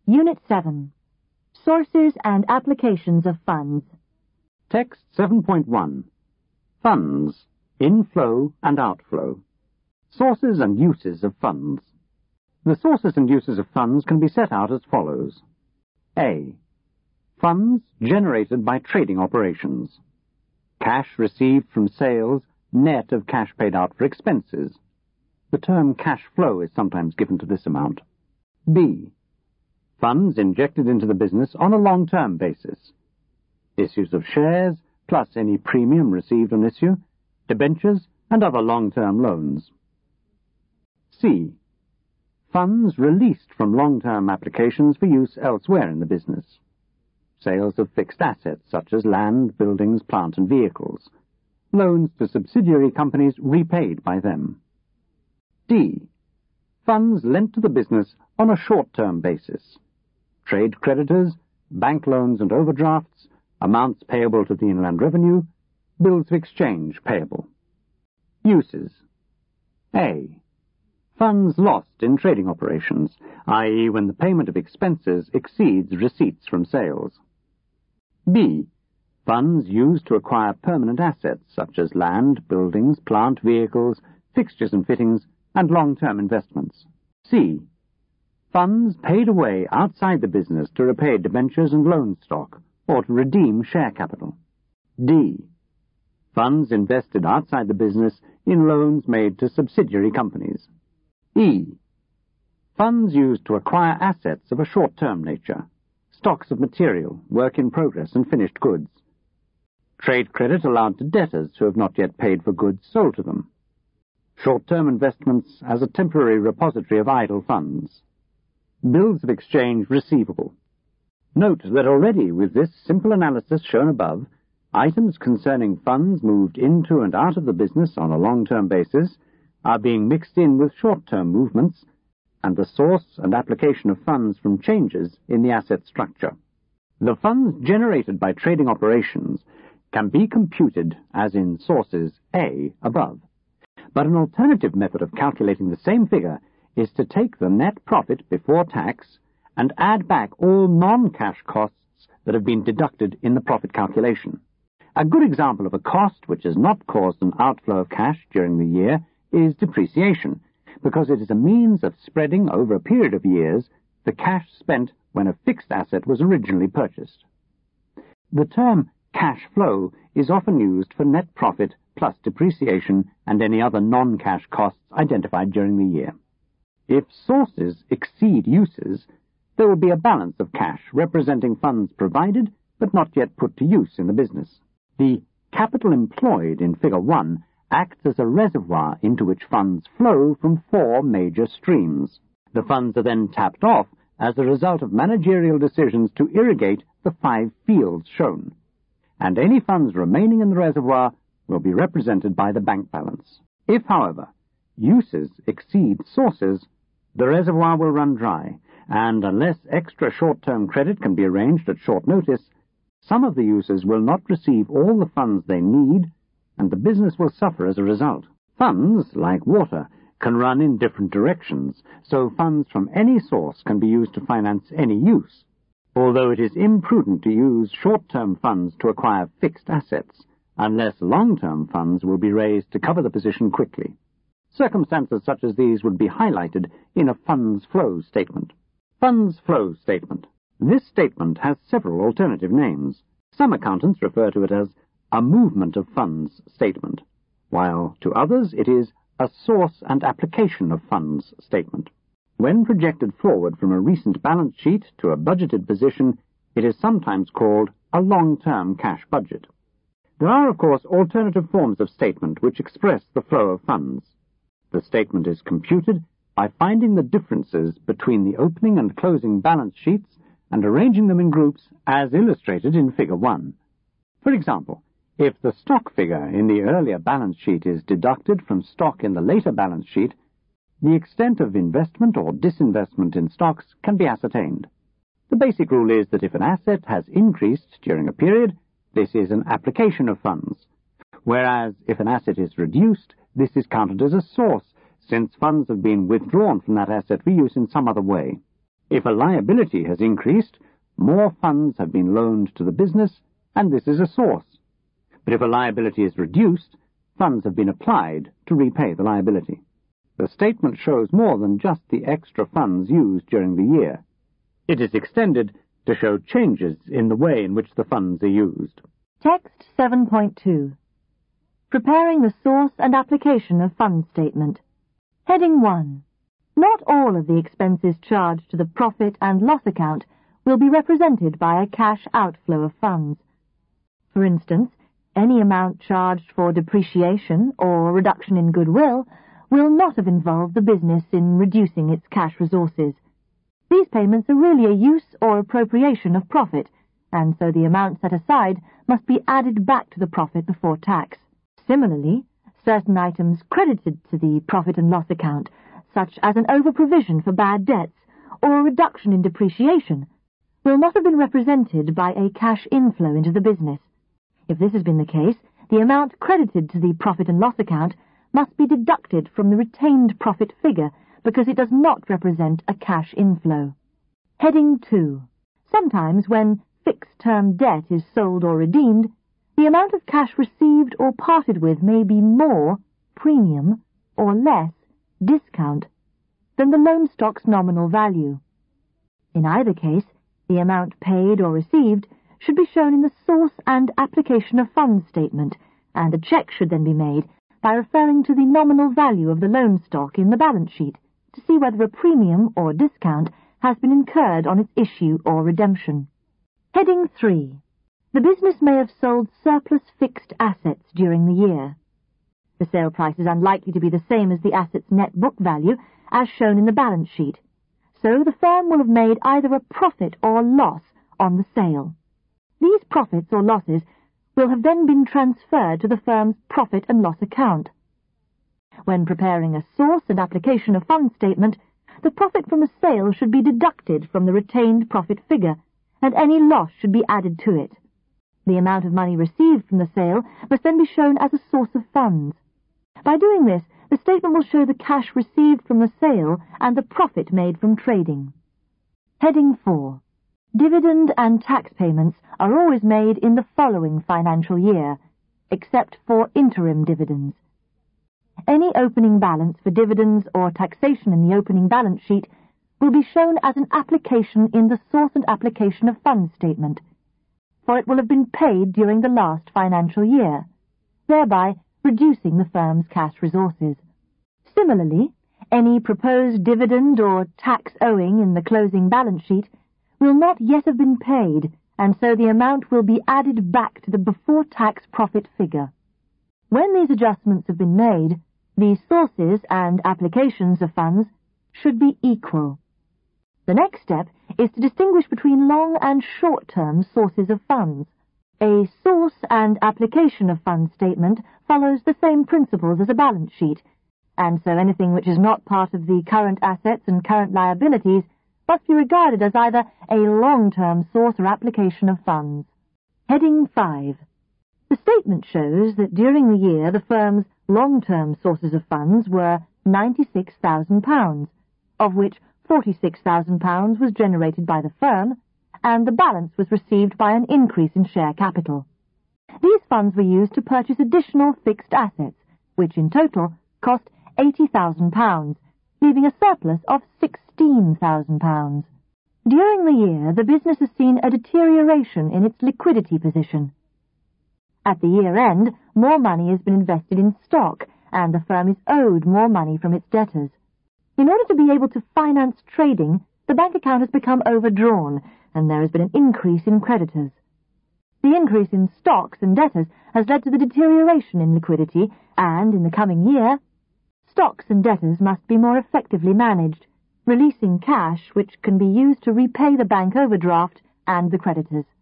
Unit 7. Sources and Applications of Funds. Text 7.1. Funds, Inflow and Outflow. Sources and Uses of Funds. The sources and uses of funds can be set out as follows. A. Funds generated by trading operations. Cash received from sales, net of cash paid out for expenses. The term cash flow is sometimes given to this amount. B. Funds injected into the business on a long-term basis. Issues of shares, plus any premium received on issue, debentures, and other long-term loans. C. Funds released from long-term applications for use elsewhere in the business. Sales of fixed assets such as land, buildings, plant, and vehicles. Loans to subsidiary companies repaid by them. D. Funds lent to the business on a short-term basis. Trade creditors, bank loans and overdrafts, amounts payable to the Inland Revenue, bills of exchange payable. Uses. A. Funds lost in trading operations, i.e. when the payment of expenses exceeds receipts from sales. B. Funds used to acquire permanent assets such as land, buildings, plant, vehicles, fixtures and fittings, and long-term investments. C. Funds paid away outside the business to repay debentures and loan stock, or to redeem share capital. D. Funds invested outside the business in loans made to subsidiary companies. E. Funds used to acquire assets of a short-term nature, stocks of material, work in progress, and finished goods. Trade credit allowed to debtors who have not yet paid for goods sold to them. Short-term investments as a temporary repository of idle funds. Bills of exchange receivable. Note that already with this simple analysis shown above, items concerning funds moved into and out of the business on a long-term basis are being mixed in with short-term movements and the source and application of funds from changes in the asset structure. The funds generated by trading operations can be computed as in sources A above, but an alternative method of calculating the same figure is to take the net profit before tax and add back all non-cash costs that have been deducted in the profit calculation. A good example of a cost which has not caused an outflow of cash during the year is depreciation, because it is a means of spreading over a period of years the cash spent when a fixed asset was originally purchased. The term cash flow is often used for net profit plus depreciation and any other non-cash costs identified during the year. If sources exceed uses, there will be a balance of cash representing funds provided but not yet put to use in the business. The capital employed in Figure 1 acts as a reservoir into which funds flow from 4 major streams. The funds are then tapped off as a result of managerial decisions to irrigate the 5 fields shown, and any funds remaining in the reservoir will be represented by the bank balance. If, however, uses exceed sources, the reservoir will run dry, and unless extra short-term credit can be arranged at short notice, some of the uses will not receive all the funds they need, and the business will suffer as a result. Funds, like water, can run in different directions, so funds from any source can be used to finance any use, although it is imprudent to use short-term funds to acquire fixed assets, unless long-term funds will be raised to cover the position quickly. Circumstances such as these would be highlighted in a funds flow statement. Funds flow statement. This statement has several alternative names. Some accountants refer to it as a movement of funds statement, while to others it is a source and application of funds statement. When projected forward from a recent balance sheet to a budgeted position, it is sometimes called a long-term cash budget. There are, of course, alternative forms of statement which express the flow of funds. The statement is computed by finding the differences between the opening and closing balance sheets and arranging them in groups as illustrated in Figure 1. For example, if the stock figure in the earlier balance sheet is deducted from stock in the later balance sheet, the extent of investment or disinvestment in stocks can be ascertained. The basic rule is that if an asset has increased during a period, this is an application of funds, whereas if an asset is reduced, this is counted as a source, since funds have been withdrawn from that asset for use in some other way. If a liability has increased, more funds have been loaned to the business, and this is a source. But if a liability is reduced, funds have been applied to repay the liability. The statement shows more than just the extra funds used during the year. It is extended to show changes in the way in which the funds are used. Text 7.2. Preparing the source and application of fund statement. Heading 1. Not all of the expenses charged to the profit and loss account will be represented by a cash outflow of funds. For instance, any amount charged for depreciation or reduction in goodwill will not have involved the business in reducing its cash resources. These payments are really a use or appropriation of profit, and so the amount set aside must be added back to the profit before tax. Similarly, certain items credited to the profit and loss account, such as an over-provision for bad debts or a reduction in depreciation, will not have been represented by a cash inflow into the business. If this has been the case, the amount credited to the profit and loss account must be deducted from the retained profit figure because it does not represent a cash inflow. Heading 2. Sometimes when fixed-term debt is sold or redeemed, the amount of cash received or parted with may be more, premium, or less, discount, than the loan stock's nominal value. In either case, the amount paid or received should be shown in the source and application of funds statement, and a check should then be made by referring to the nominal value of the loan stock in the balance sheet to see whether a premium or discount has been incurred on its issue or redemption. Heading 3. The business may have sold surplus fixed assets during the year. The sale price is unlikely to be the same as the asset's net book value as shown in the balance sheet, so the firm will have made either a profit or loss on the sale. These profits or losses will have then been transferred to the firm's profit and loss account. When preparing a source and application of fund statement, the profit from a sale should be deducted from the retained profit figure, and any loss should be added to it. The amount of money received from the sale must then be shown as a source of funds. By doing this, the statement will show the cash received from the sale and the profit made from trading. Heading 4. Dividend and tax payments are always made in the following financial year, except for interim dividends. Any opening balance for dividends or taxation in the opening balance sheet will be shown as an application in the source and application of funds statement, for it will have been paid during the last financial year, thereby reducing the firm's cash resources. Similarly, any proposed dividend or tax owing in the closing balance sheet will not yet have been paid, and so the amount will be added back to the before-tax profit figure. When these adjustments have been made, the sources and applications of funds should be equal. The next step is to distinguish between long and short-term sources of funds. A source and application of funds statement follows the same principles as a balance sheet, and so anything which is not part of the current assets and current liabilities must be regarded as either a long-term source or application of funds. Heading 5. The statement shows that during the year the firm's long-term sources of funds were £96,000, of which £46,000 was generated by the firm, and the balance was received by an increase in share capital. These funds were used to purchase additional fixed assets, which in total cost £80,000, leaving a surplus of £16,000. During the year, the business has seen a deterioration in its liquidity position. At the year-end, more money has been invested in stock, and the firm is owed more money from its debtors. In order to be able to finance trading, the bank account has become overdrawn, and there has been an increase in creditors. The increase in stocks and debtors has led to the deterioration in liquidity, and in the coming year, stocks and debtors must be more effectively managed, releasing cash which can be used to repay the bank overdraft and the creditors.